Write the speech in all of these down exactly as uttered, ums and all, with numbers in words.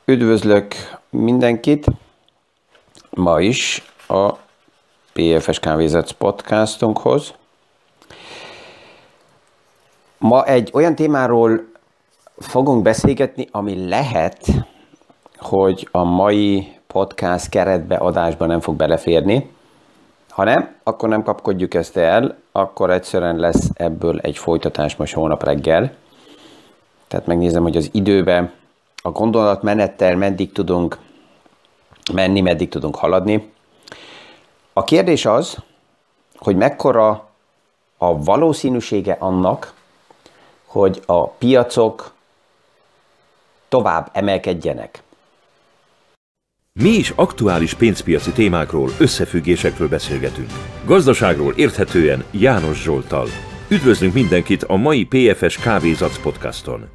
Üdvözlök mindenkit! Ma is a pé ef es Kávézac podcastunkhoz. Ma egy olyan témáról fogunk beszélgetni, ami lehet, hogy a mai podcast keretbe, adásba nem fog beleférni. Ha nem, akkor nem kapkodjuk ezt el, akkor egyszerűen lesz ebből egy folytatás most holnap reggel. Tehát megnézem, hogy az időben a gondolatmenettel meddig tudunk menni, meddig tudunk haladni. A kérdés az, hogy mekkora a valószínűsége annak, hogy a piacok tovább emelkedjenek. Mi is aktuális pénzpiaci témákról, összefüggésekről beszélgetünk. Gazdaságról érthetően János Zsolttal. Üdvözlünk mindenkit a mai pé ef es Kávézac podcaston.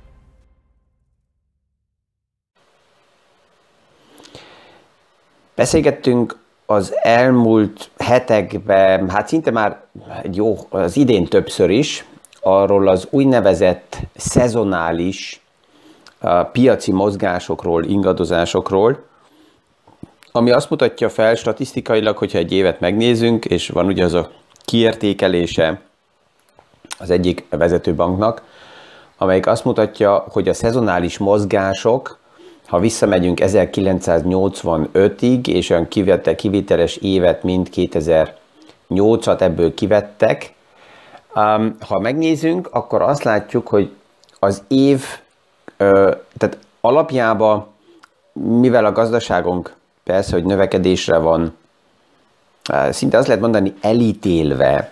Beszélgettünk az elmúlt hetekben, hát szinte már jó, az idén többször is, arról az úgynevezett szezonális uh, piaci mozgásokról, ingadozásokról, ami azt mutatja fel statisztikailag, hogyha egy évet megnézünk, és van ugye az a kiértékelése az egyik vezető banknak, amelyik azt mutatja, hogy a szezonális mozgások, ha visszamegyünk ezerkilencszáznyolcvanötig, és olyan kiviteles évet, mint kétezer-nyolcat ebből kivettek, ha megnézünk, akkor azt látjuk, hogy az év, tehát alapjában, mivel a gazdaságunk persze, hogy növekedésre van, szinte azt lehet mondani elítélve,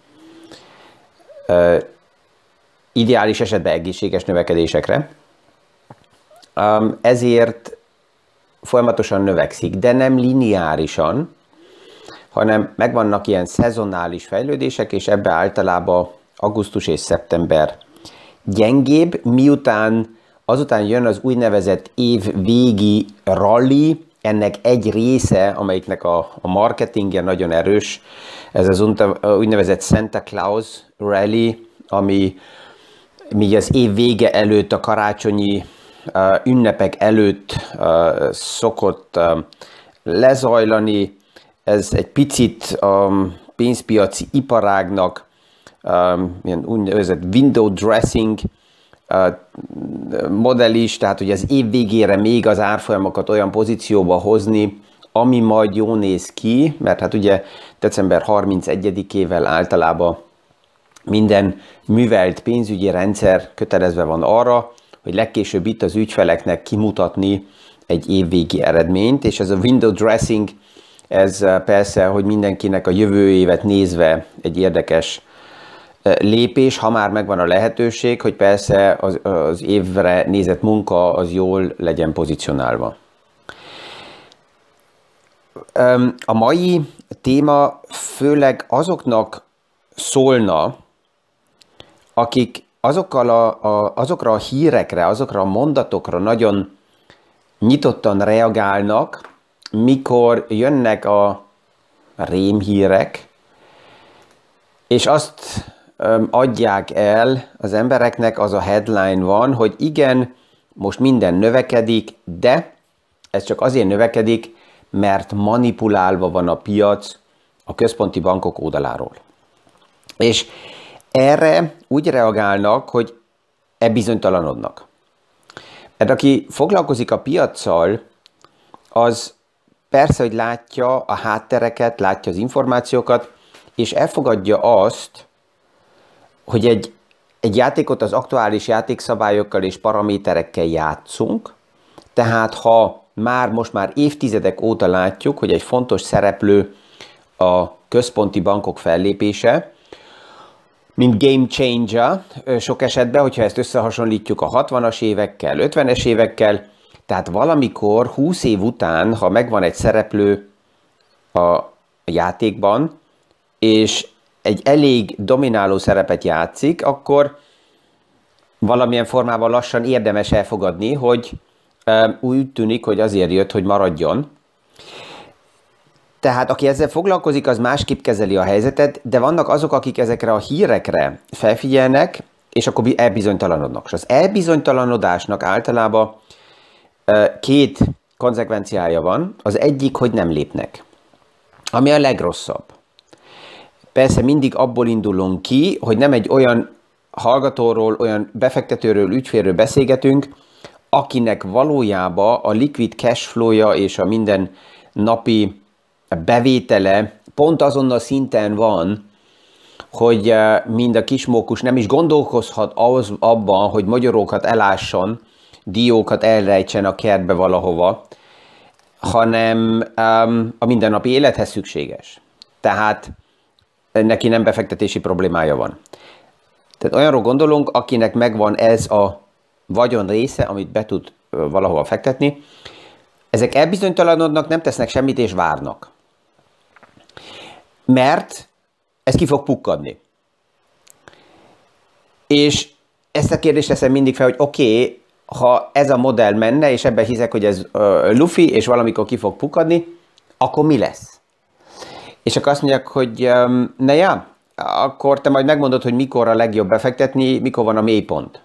ideális esetben egészséges növekedésekre, ezért folyamatosan növekszik, de nem lineárisan, hanem megvannak ilyen szezonális fejlődések, és ebbe általában augusztus és szeptember gyengébb, miután azután jön az úgynevezett évvégi rally, ennek egy része, amelyiknek a, a marketingje nagyon erős, ez az úgynevezett Santa Claus rally, ami mi az év vége előtt, a karácsonyi uh, ünnepek előtt uh, szokott uh, lezajlani. Ez egy picit a um, pénzpiaci iparágnak um, ilyen úgynevezett window dressing uh, modell is, tehát hogy az év végére még az árfolyamokat olyan pozícióba hozni, ami majd jól néz ki, mert hát ugye december harmincegyedikével általában minden művelt pénzügyi rendszer kötelezve van arra, hogy legkésőbb itt az ügyfeleknek kimutatni egy évvégi eredményt, és ez a window dressing, ez persze, hogy mindenkinek a jövő évet nézve egy érdekes lépés, ha már megvan a lehetőség, hogy persze az, az évre nézett munka az jól legyen pozícionálva. A mai téma főleg azoknak szólna, akik azokkal a, a, azokra a hírekre, azokra a mondatokra nagyon nyitottan reagálnak, mikor jönnek a rémhírek, és azt öm, adják el az embereknek, az a headline van, hogy igen, most minden növekedik, de ez csak azért növekedik, mert manipulálva van a piac a központi bankok oldaláról. És erre úgy reagálnak, hogy e bizonytalanodnak. Mert aki foglalkozik a piaccal, az persze, hogy látja a háttereket, látja az információkat, és elfogadja azt, hogy egy, egy játékot az aktuális játékszabályokkal és paraméterekkel játszunk, tehát ha már most már évtizedek óta látjuk, hogy egy fontos szereplő a központi bankok fellépése, mint game changer sok esetben, hogyha ezt összehasonlítjuk a hatvanas évekkel, ötvenes évekkel, tehát valamikor húsz év után, ha megvan egy szereplő a játékban, és egy elég domináló szerepet játszik, akkor valamilyen formában lassan érdemes elfogadni, hogy úgy tűnik, hogy azért jött, hogy maradjon. Tehát aki ezzel foglalkozik, az másképp kezeli a helyzetet, de vannak azok, akik ezekre a hírekre felfigyelnek, és akkor elbizonytalanodnak. És az elbizonytalanodásnak általában két konzekvenciája van. Az egyik, hogy nem lépnek. Ami a legrosszabb. Persze mindig abból indulunk ki, hogy nem egy olyan hallgatóról, olyan befektetőről, ügyfélről beszélgetünk, akinek valójában a liquid cash flow-ja és a minden napi bevétele pont azon a szinten van, hogy mind a kismókus nem is gondolkozhat az abban, hogy magyarókat elásson, diókat elrejtsen a kertbe valahova, hanem um, a mindennapi élethez szükséges. Tehát neki nem befektetési problémája van. Tehát olyanról gondolunk, akinek megvan ez a vagyon része, amit be tud valahova fektetni. Ezek elbizonytalanodnak, nem tesznek semmit és várnak. Mert ez ki fog pukkadni. És ezt a kérdést teszem mindig fel, hogy oké, okay, ha ez a modell menne, és ebben hiszek, hogy ez uh, lufi, és valamikor ki fog pukkadni, akkor mi lesz? És akkor azt mondják, hogy um, ne já, akkor te majd megmondod, hogy mikor a legjobb befektetni, mikor van a mélypont.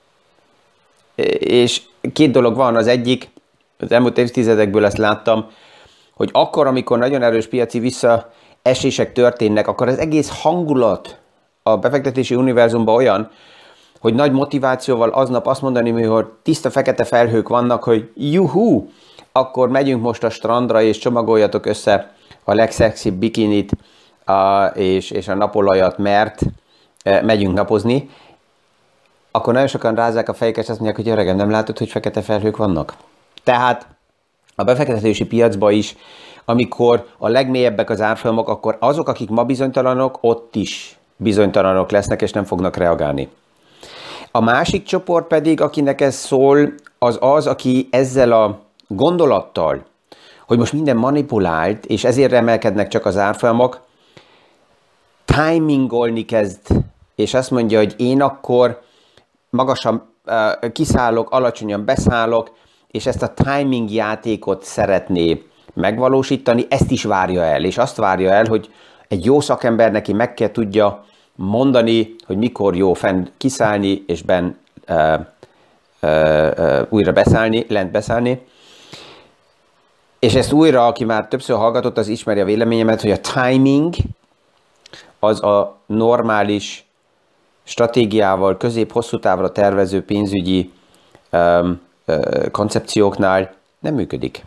És két dolog van, az egyik, az elmúlt évtizedekből ezt láttam, hogy akkor, amikor nagyon erős piaci visszaesések történnek, akkor az egész hangulat a befektetési univerzumban olyan, hogy nagy motivációval aznap azt mondani, hogy tiszta fekete felhők vannak, hogy juhú, akkor megyünk most a strandra, és csomagoljatok össze a legszexibb bikinit a, és, és a napolajat, mert e, megyünk napozni, akkor nagyon sokan rázzák a fejüket, és azt mondják, hogy öregem, nem látod, hogy fekete felhők vannak? Tehát a befektetési piacban is, amikor a legmélyebbek az árfolyamok, akkor azok, akik ma bizonytalanok, ott is bizonytalanok lesznek, és nem fognak reagálni. A másik csoport pedig, akinek ez szól, az az, aki ezzel a gondolattal, hogy most minden manipulált, és ezért emelkednek csak az árfolyamok, timingolni kezd, és azt mondja, hogy én akkor magasan uh, kiszállok, alacsonyan beszállok, és ezt a timing játékot szeretné megvalósítani, ezt is várja el, és azt várja el, hogy egy jó szakember neki meg kell tudja mondani, hogy mikor jó fenn kiszállni, és benn uh, uh, uh, újra beszállni, lent beszállni. És ezt újra, aki már többször hallgatott, az ismeri a véleményemet, hogy a timing az a normális stratégiával, közép-hosszú távra tervező pénzügyi um, uh, koncepcióknál nem működik.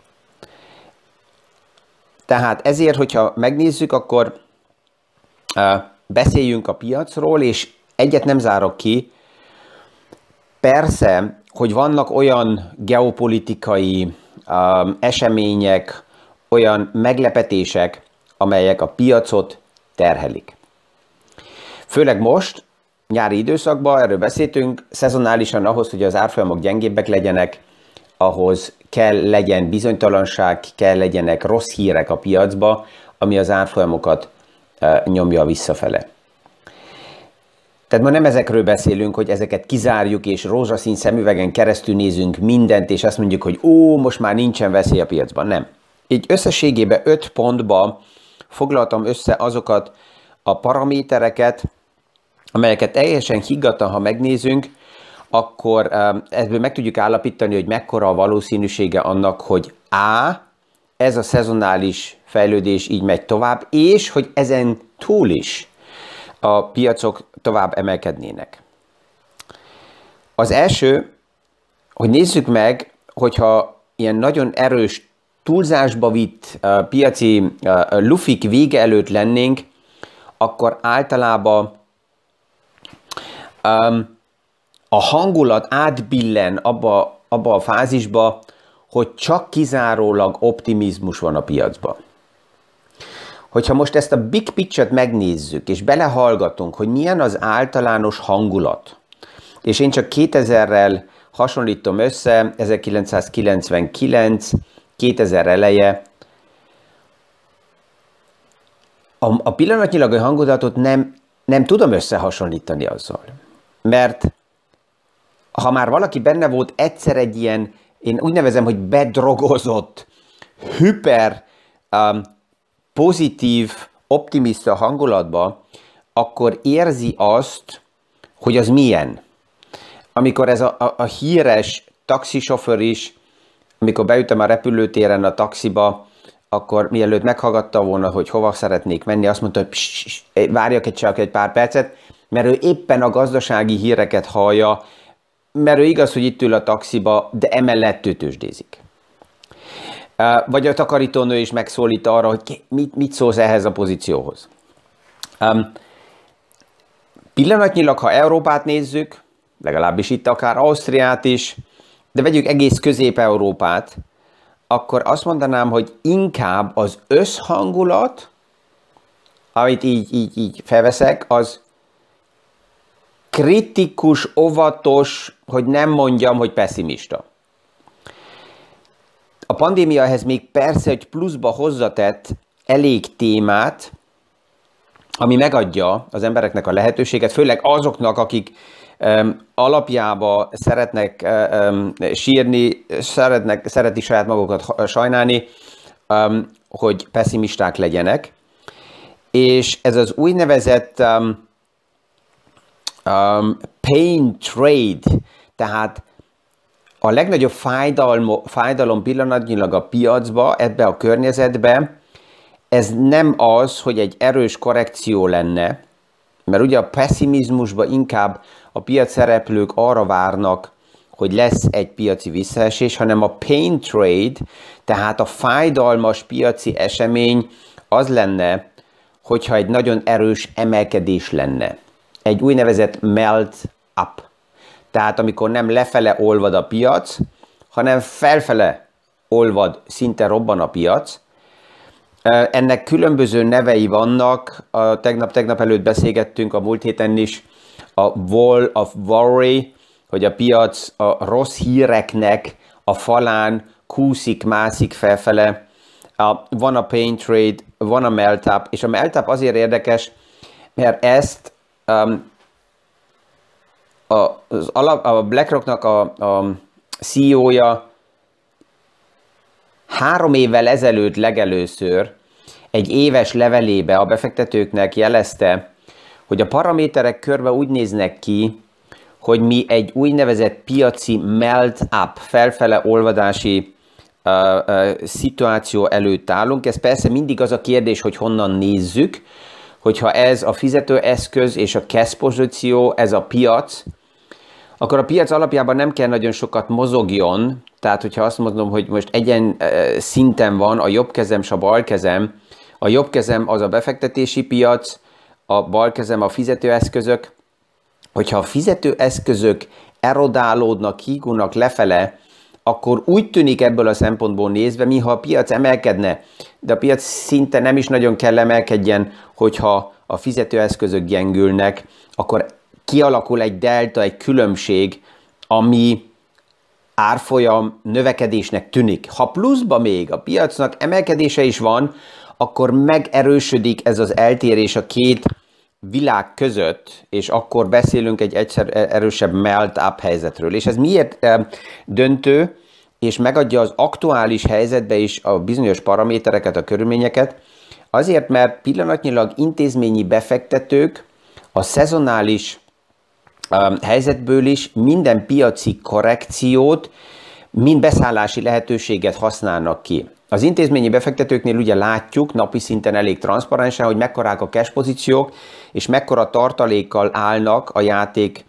Tehát ezért, hogyha megnézzük, akkor uh, beszéljünk a piacról, és egyet nem zárok ki. Persze, hogy vannak olyan geopolitikai um, események, olyan meglepetések, amelyek a piacot terhelik. Főleg most, nyári időszakban, erről beszéltünk, szezonálisan ahhoz, hogy az árfolyamok gyengébbek legyenek, ahhoz kell legyen bizonytalanság, kell legyenek rossz hírek a piacba, ami az árfolyamokat uh, nyomja visszafele. Tehát ma nem ezekről beszélünk, hogy ezeket kizárjuk, és rózsaszín szemüvegen keresztül nézünk mindent, és azt mondjuk, hogy ó, most már nincsen veszély a piacban. Nem. Így összességében öt pontba foglaltam össze azokat a paramétereket, amelyeket teljesen higgadtan, ha megnézünk, akkor ebből meg tudjuk állapítani, hogy mekkora a valószínűsége annak, hogy A, ez a szezonális fejlődés így megy tovább, és hogy ezen túl is a piacok tovább emelkednének. Az első, hogy nézzük meg, hogyha ilyen nagyon erős, túlzásba vitt uh, piaci uh, lufik vége előtt lennénk, akkor általában um, a hangulat átbillen abba, abba a fázisba, hogy csak kizárólag optimizmus van a piacban. Hogyha most ezt a big picture-t megnézzük, és belehallgatunk, hogy milyen az általános hangulat, és én csak kétezerrel hasonlítom össze, ezerkilencszázkilencvenkilenc, kétezer eleje, a, a pillanatnyilag a hangulatot nem, nem tudom összehasonlítani azzal. Mert ha már valaki benne volt egyszer egy ilyen, én úgy nevezem, hogy bedrogozott, hiper um, pozitív, optimista hangulatba, akkor érzi azt, hogy az milyen. Amikor ez a, a, a híres taxisofőr is amikor beütöm a repülőtéren a taxiba, akkor mielőtt meghallgatta volna, hogy hova szeretnék menni, azt mondta, hogy pss, pss, várjak egy csak egy pár percet, mert ő éppen a gazdasági híreket hallja, mert ő igaz, hogy itt ül a taxiba, de emellett ő tőzsdézik. Vagy a takarítónő is megszólít arra, hogy mit, mit szólsz ehhez a pozícióhoz. Um, pillanatnyilag, ha Európát nézzük, legalábbis itt akár Ausztriát is, de vegyük egész Közép-Európát, akkor azt mondanám, hogy inkább az összhangulat, amit így, így, így felveszek, az kritikus, óvatos, hogy nem mondjam, hogy pessimista. A pandémia ehhez még persze egy pluszba hozzatett elég témát, ami megadja az embereknek a lehetőséget, főleg azoknak, akik um, alapjába szeretnek um, sírni, szeretnek, szeretik saját magukat sajnálni, um, hogy pessimisták legyenek. És ez az úgynevezett um, um, pain trade, tehát a legnagyobb fájdalom, fájdalom pillanatnyilag a piacba, ebbe a környezetbe, ez nem az, hogy egy erős korrekció lenne, mert ugye a pessimizmusban inkább a piac szereplők arra várnak, hogy lesz egy piaci visszaesés, hanem a pain trade, tehát a fájdalmas piaci esemény az lenne, hogyha egy nagyon erős emelkedés lenne. Egy úgynevezett melt up. Tehát amikor nem lefele olvad a piac, hanem felfele olvad, szinte robban a piac. Ennek különböző nevei vannak, a tegnap, tegnap előtt beszélgettünk a múlt héten is, a wall of worry, hogy a piac a rossz híreknek a falán kúszik, mászik felfele. Van a pain trade, van a melt up, és a melt up azért érdekes, mert ezt um, a, az alap, a BlackRocknak a, a cé e ó-ja három évvel ezelőtt legelőször egy éves levelébe a befektetőknek jelezte, hogy a paraméterek körbe úgy néznek ki, hogy mi egy úgynevezett piaci melt up, felfele olvadási uh, uh, szituáció előtt állunk. Ez persze mindig az a kérdés, hogy honnan nézzük, hogyha ez a fizetőeszköz és a cash pozíció, ez a piac, akkor a piac alapjában nem kell nagyon sokat mozogjon, tehát hogyha azt mondom, hogy most egyen szinten van a jobb kezem és a bal kezem, a jobb kezem az a befektetési piac, a bal kezem a fizetőeszközök, hogyha a fizetőeszközök erodálódnak, hígulnak lefele, akkor úgy tűnik ebből a szempontból nézve, mintha a piac emelkedne, de a piac szinte nem is nagyon kell emelkedjen, hogyha a fizetőeszközök gyengülnek, akkor kialakul egy delta, egy különbség, ami árfolyam növekedésnek tűnik. Ha pluszba még a piacnak emelkedése is van, akkor megerősödik ez az eltérés a két világ között, és akkor beszélünk egy egyszer erősebb melt-up helyzetről. És ez miért döntő, és megadja az aktuális helyzetbe is a bizonyos paramétereket, a körülményeket? Azért, mert pillanatnyilag intézményi befektetők a szezonális helyzetből is minden piaci korrekciót, mind beszállási lehetőséget használnak ki. Az intézményi befektetőknél ugye látjuk napi szinten elég transzparensen, hogy mekkorák a cash pozíciók, és mekkora tartalékkal állnak a játék,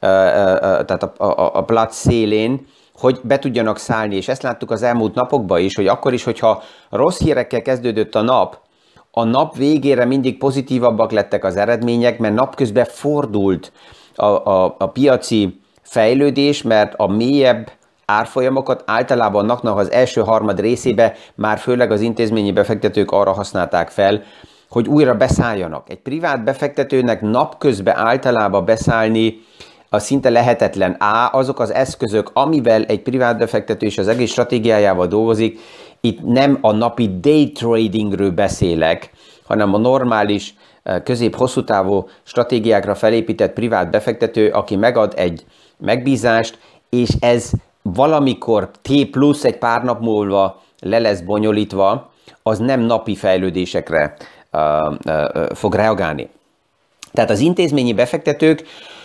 tehát a, a, a plac szélén, hogy be tudjanak szállni. És ezt láttuk az elmúlt napokban is, hogy akkor is, hogyha rossz hírekkel kezdődött a nap, a nap végére mindig pozitívabbak lettek az eredmények, mert napközben fordult a, a, a piaci fejlődés, mert a mélyebb árfolyamokat általában napnak az első harmad részébe már főleg az intézményi befektetők arra használták fel, hogy újra beszálljanak. Egy privát befektetőnek napközben általában beszállni a szinte lehetetlen. Á, azok az eszközök, amivel egy privát befektető és az egész stratégiájával dolgozik, itt nem a napi day tradingről beszélek, hanem a normális közép-hosszú távú stratégiákra felépített privát befektető, aki megad egy megbízást, és ez valamikor T plusz egy pár nap múlva le lesz bonyolítva, az nem napi fejlődésekre uh, uh, fog reagálni. Tehát az intézményi befektetők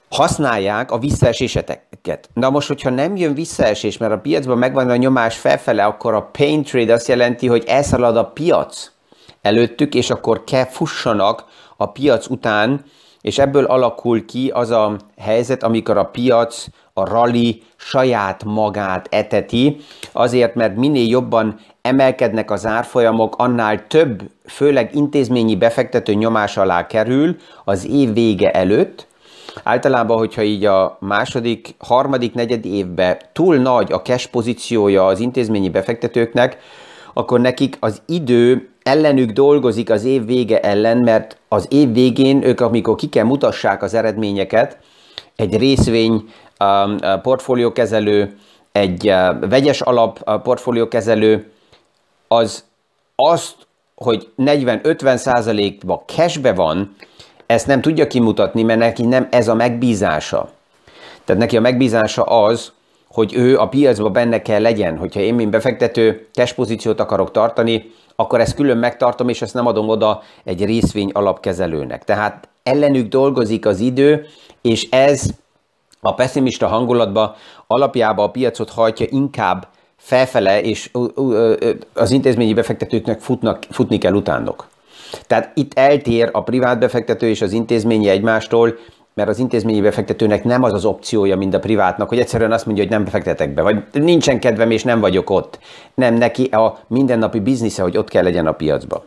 használják a visszaeséseket. Na most, hogyha nem jön visszaesés, mert a piacban megvan a nyomás felfele, akkor a pain trade azt jelenti, hogy elszalad a piac előttük, és akkor kell fussanak a piac után, és ebből alakul ki az a helyzet, amikor a piac, a rally saját magát eteti, azért, mert minél jobban emelkednek az árfolyamok, annál több, főleg intézményi befektető nyomás alá kerül az év vége előtt. Általában, hogyha így a második, harmadik, negyed évben túl nagy a cash pozíciója az intézményi befektetőknek, akkor nekik az idő ellenük dolgozik az év vége ellen, mert az év végén ők, amikor ki kell mutassák az eredményeket, egy részvény um, portfóliókezelő, egy uh, vegyes alap uh, portfóliókezelő, az azt, hogy negyven-ötven százalékban cashbe van, ezt nem tudja kimutatni, mert neki nem ez a megbízása. Tehát neki a megbízása az, hogy ő a piacban benne kell legyen. Hogyha én, mint befektető, cash pozíciót akarok tartani, akkor ezt külön megtartom, és ezt nem adom oda egy részvény alapkezelőnek. Tehát ellenük dolgozik az idő, és ez a pessimista hangulatban alapjában a piacot hajtja inkább felfele, és az intézményi befektetőknek futnak, futni kell utánok. Tehát itt eltér a privát befektető és az intézményi egymástól, mert az intézményi befektetőnek nem az az opciója, mint a privátnak, hogy egyszerűen azt mondja, hogy nem befektetek be, vagy nincsen kedvem és nem vagyok ott. Nem, neki a mindennapi biznisze, hogy ott kell legyen a piacba.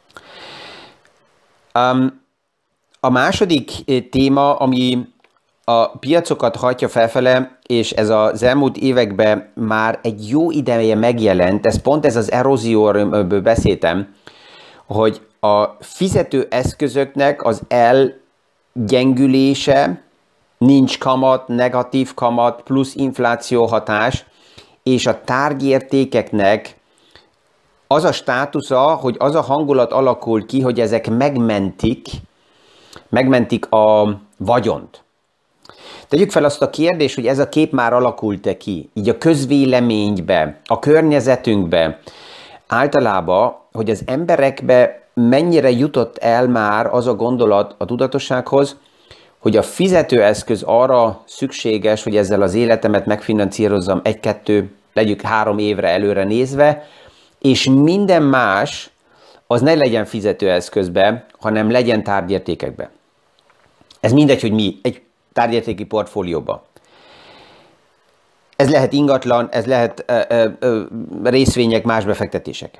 Um, a második téma, ami a piacokat hajtja felfele, és ez az elmúlt években már egy jó ideje megjelent, ez pont ez az erózióról beszéltem, hogy a fizetőeszközöknek az elgyengülése, nincs kamat, negatív kamat, plusz infláció hatás, és a tárgyértékeknek az a státusza, hogy az a hangulat alakul ki, hogy ezek megmentik, megmentik a vagyont. Tegyük fel azt a kérdést, hogy ez a kép már alakult-e ki, így a közvéleménybe, a környezetünkbe, általában, hogy az emberekbe mennyire jutott el már az a gondolat a tudatossághoz, hogy a fizetőeszköz arra szükséges, hogy ezzel az életemet megfinanszírozzam egy-kettő, legyük három évre előre nézve, és minden más az ne legyen fizetőeszközbe, hanem legyen tárgyértékekbe. Ez mindegy, hogy mi, egy tárgyértéki portfólióba. Ez lehet ingatlan, ez lehet ö, ö, ö, részvények, más befektetések.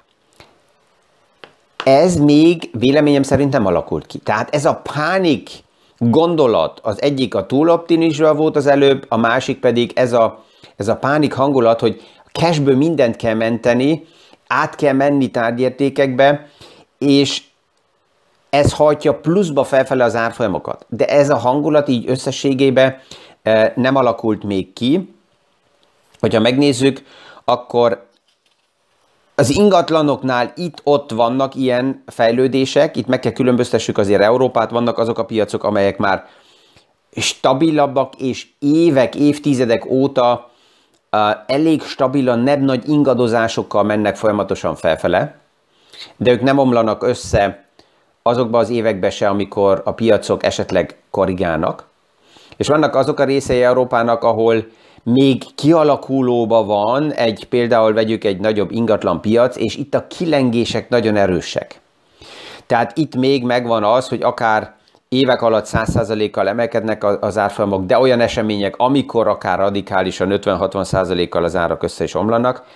Ez még véleményem szerint nem alakult ki. Tehát ez a pánik gondolat, az egyik a túloptimizmusra volt az előbb, a másik pedig ez a, ez a pánik hangulat, hogy cashből mindent kell menteni, át kell menni tárgyértékekbe, és ez hajtja pluszba felfele az árfolyamokat. De ez a hangulat így összességében nem alakult még ki. Hogyha megnézzük, akkor az ingatlanoknál itt-ott vannak ilyen fejlődések, itt meg kell különböztessük azért Európát, vannak azok a piacok, amelyek már stabilabbak, és évek, évtizedek óta uh, elég stabilan, nem nagy ingadozásokkal mennek folyamatosan felfele, de ők nem omlanak össze azokban az években se, amikor a piacok esetleg korrigálnak. És vannak azok a részei Európának, ahol még kialakulóban van egy, például vegyük egy nagyobb ingatlan piac, és itt a kilengések nagyon erősek. Tehát itt még megvan az, hogy akár évek alatt száz százalékkal emelkednek az árfolyamok, de olyan események, amikor akár radikálisan ötven-hatvan százalékkal az árak össze is omlanak.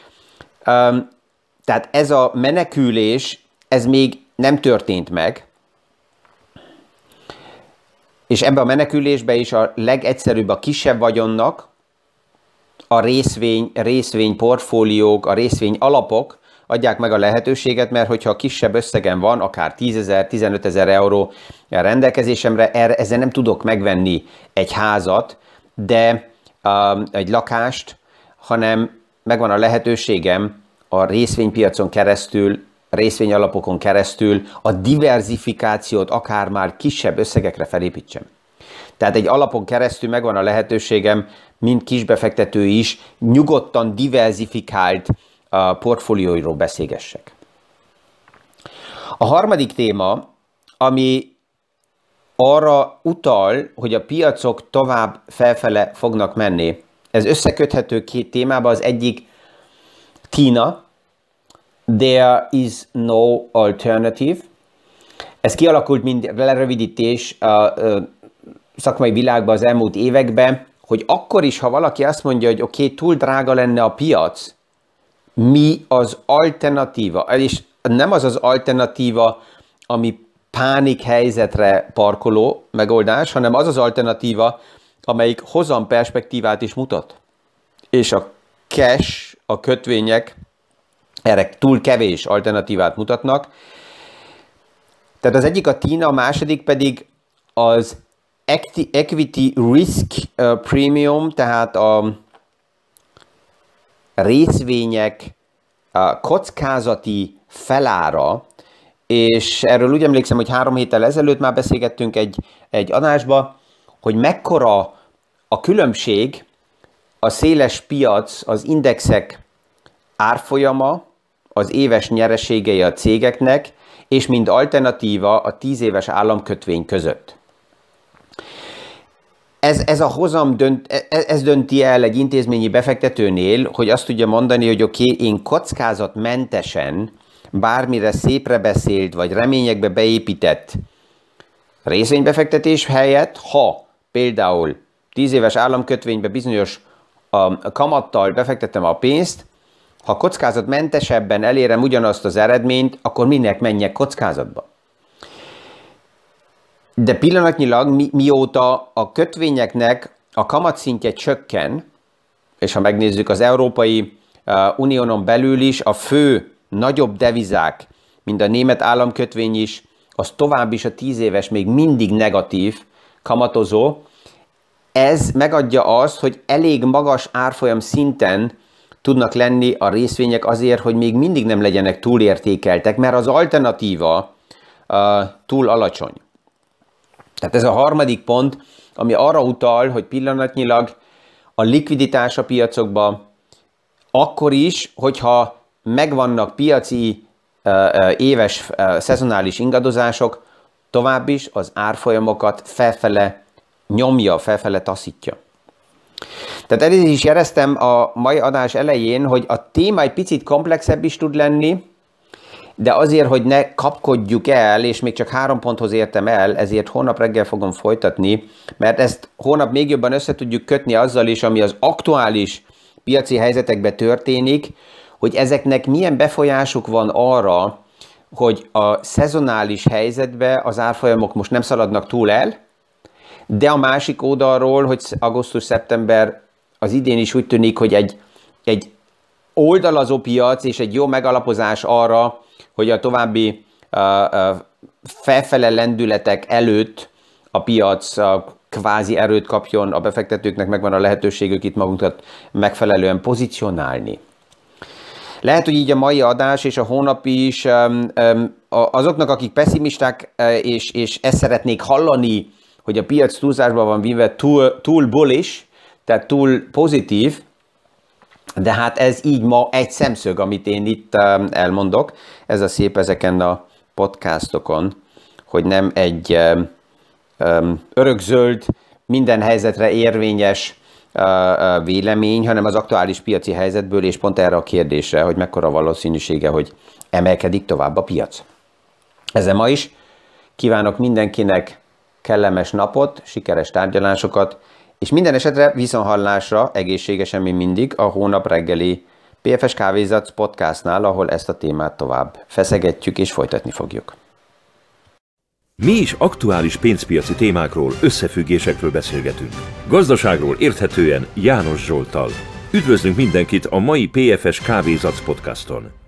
Tehát ez a menekülés, ez még nem történt meg, és ebben a menekülésben is a legegyszerűbb a kisebb vagyonnak, a részvény, részvény portfóliók, a részvény alapok adják meg a lehetőséget, mert hogyha kisebb összegen van, akár tízezer, tizenötezer euró rendelkezésemre, erre, ezzel nem tudok megvenni egy házat, de um, egy lakást, hanem megvan a lehetőségem a részvénypiacon keresztül, részvényalapokon keresztül a diverzifikációt akár már kisebb összegekre felépítsem. Tehát egy alapon keresztül megvan a lehetőségem, mint kisbefektető is, nyugodtan diverzifikált uh, portfólióiról beszélgessek. A harmadik téma, ami arra utal, hogy a piacok tovább felfele fognak menni. Ez összeköthető két témába, az egyik Tina, there is no alternative. Ez kialakult, mint lerövidítés a, a szakmai világban az elmúlt években, hogy akkor is, ha valaki azt mondja, hogy oké, okay, túl drága lenne a piac, mi az alternatíva? És nem az az alternatíva, ami pánik helyzetre parkoló megoldás, hanem az az alternatíva, amelyik hozam perspektívát is mutat. És a cash, a kötvények erre túl kevés alternatívát mutatnak. Tehát az egyik a Tina, a második pedig az Equity Risk Premium, tehát a részvények a kockázati felára, és erről úgy emlékszem, hogy három héttel ezelőtt már beszélgettünk egy, egy adásba, hogy mekkora a különbség a széles piac, az indexek árfolyama, az éves nyereségei a cégeknek, és mint alternatíva a tíz éves államkötvény között. Ez, ez a hozam dönt, ez dönti el egy intézményi befektetőnél, hogy azt tudja mondani, hogy oké, okay, én kockázatmentesen, bármire szépre beszélt, vagy reményekbe beépített részvénybefektetés helyett, ha például tíz éves államkötvénybe bizonyos a kamattal befektetem a pénzt, ha kockázatmentesebben elérem ugyanazt az eredményt, akkor minek menjek kockázatba. De pillanatnyilag mi, mióta a kötvényeknek a kamatszintje csökken, és ha megnézzük az Európai uh, Uniónon belül is, a fő nagyobb devizák, mint a német államkötvény is, az tovább is a tíz éves még mindig negatív kamatozó. Ez megadja azt, hogy elég magas árfolyam szinten tudnak lenni a részvények azért, hogy még mindig nem legyenek túlértékeltek, mert az alternatíva uh, túl alacsony. Tehát ez a harmadik pont, ami arra utal, hogy pillanatnyilag a likviditás a piacokban akkor is, hogyha megvannak piaci uh, éves uh, szezonális ingadozások, tovább is az árfolyamokat felfele nyomja, felfele taszítja. Tehát ezért is jeleztem a mai adás elején, hogy a téma egy picit komplexebb is tud lenni, de azért, hogy ne kapkodjuk el, és még csak három ponthoz értem el, ezért holnap reggel fogom folytatni, mert ezt holnap még jobban össze tudjuk kötni azzal is, ami az aktuális piaci helyzetekben történik, hogy ezeknek milyen befolyásuk van arra, hogy a szezonális helyzetben az árfolyamok most nem szaladnak túl el, de a másik oldalról, hogy augusztus-szeptember az idén is úgy tűnik, hogy egy, egy oldalazó piac és egy jó megalapozás arra, hogy a további uh, uh, felfele lendületek előtt a piac uh, kvázi erőt kapjon, a befektetőknek megvan a lehetőségük itt magunkat megfelelően pozícionálni. Lehet, hogy így a mai adás és a hónapi is um, um, azoknak, akik pessimisták uh, és, és ezt szeretnék hallani, hogy a piac túlzásban van vinve, túl, túl bullish, tehát túl pozitív, de hát ez így ma egy szemszög, amit én itt um, elmondok. Ez a szép ezeken a podcastokon, hogy nem egy um, um, örökzöld, minden helyzetre érvényes uh, uh, vélemény, hanem az aktuális piaci helyzetből, és pont erre a kérdésre, hogy mekkora valószínűsége, hogy emelkedik tovább a piac. Ezzel ma is kívánok mindenkinek kellemes napot, sikeres tárgyalásokat, és minden esetre viszonthallásra, egészségesen, mint mindig, a hónap reggeli pé ef es Kávézac podcastnál, ahol ezt a témát tovább feszegetjük és folytatni fogjuk. Mi is aktuális pénzpiaci témákról, összefüggésekről beszélgetünk. Gazdaságról érthetően János Zsolttal. Üdvözlünk mindenkit a mai pé ef es Kávézac podcaston!